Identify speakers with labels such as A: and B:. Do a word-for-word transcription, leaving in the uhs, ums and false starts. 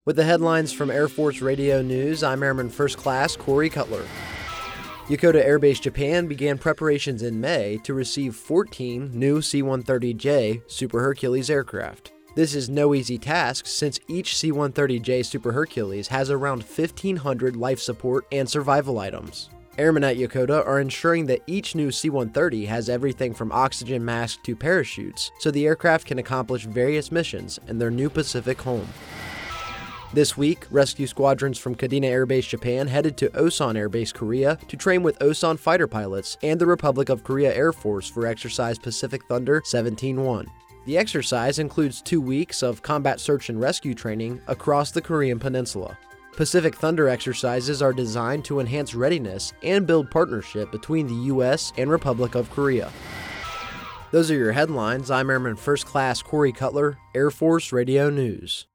A: With the headlines from Air Force Radio News, I'm Airman First Class Corey Cutler. Yokota Air Base, Japan began preparations in May to receive fourteen new C one thirty J Super Hercules aircraft. This is no easy task since each C one thirty J Super Hercules has around fifteen hundred life support and survival items. Airmen at Yokota are ensuring that each new C one thirty has everything from oxygen masks to parachutes, so the aircraft can accomplish various missions in their new Pacific home. This week, rescue squadrons from Kadena Air Base, Japan headed to Osan Air Base, Korea to train with Osan fighter pilots and the Republic of Korea Air Force for Exercise Pacific Thunder seventeen one. The exercise includes two weeks of combat search and rescue training across the Korean peninsula. Pacific Thunder exercises are designed to enhance readiness and build partnership between the U S and Republic of Korea. Those are your headlines. I'm Airman First Class Corey Cutler, Air Force Radio News.